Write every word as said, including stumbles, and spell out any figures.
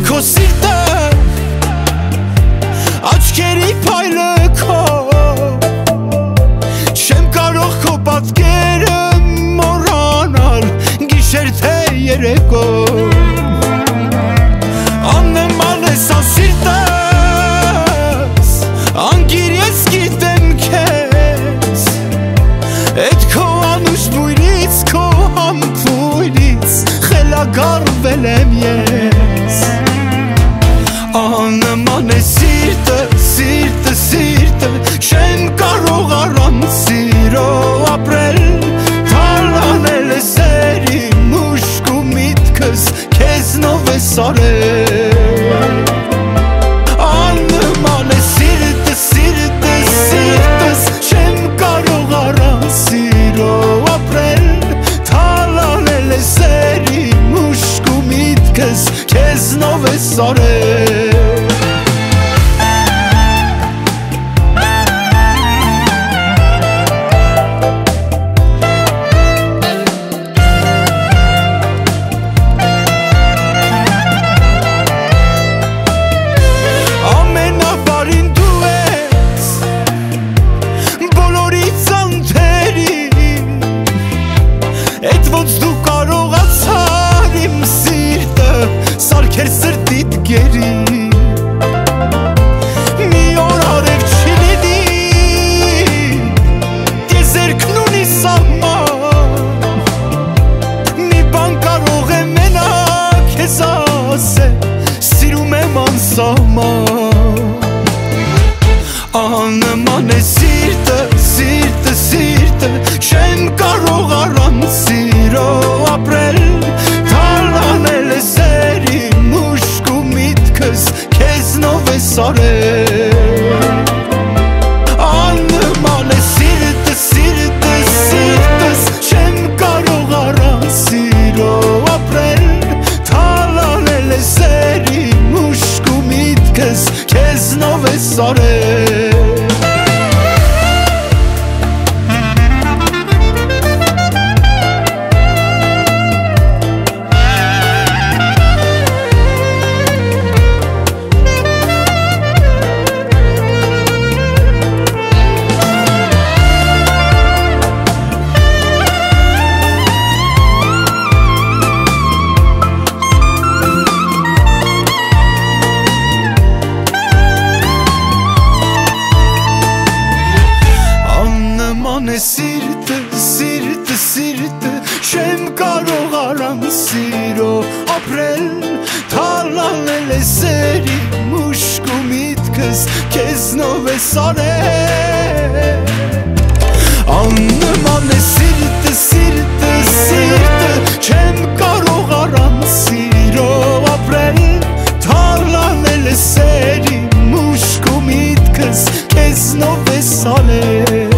քո սիրտը աչքերի փայլը քո չեմ կարող քո պատկերը մոռանալ գիշեր թե երեկո աննման ես ասիրտս անգիր ես գիտեմ քեզ էդ քո անուշ բույրից քո համբույրից խելագարվել եմ ես աննման է սիրտը, սիրտը, սիրտը չեմ կարող առանց սիրո ապրել թալանել է սերիմ ուշք ու միտքս քեզնով է սարել աննման է սիրտը, սիրտը, սիրտս չեմ կարող առանց սիրո ապրել թալանել է սերիմ ուշք ու միտքս քեզնով է սարել Սարքեր սրտիդ գերի մի օր արև չի լինի դեզերքն ունի սահման մի բան կարող է մենակ քեզ ասել սիրում եմ անսահման աննման է սիրտը, սիրտը, սիրտը չեմ կարող առանց սիրո ապրել թալանել է սերիմ ուշք ու միտքս քեզնով է սարել աննման է սիրտը, սիրտը, սիրտս չեմ կարող առանց սիրո ապրել թալանել է սերիմ ուշք ու միտքս քեզնով է սարել Սիրտը, սիրտը, սիրտը չեմ կարող առանց սիրո ապրել թալանել է սերիմ ուշք ու միտքս քեզնով է սարել աննման է սիրտը, սիրտը, սիրտը չեմ կարող առանց սիրո ապրել թալանել է սերիմ ուշք ու միտքս քեզնով է սարել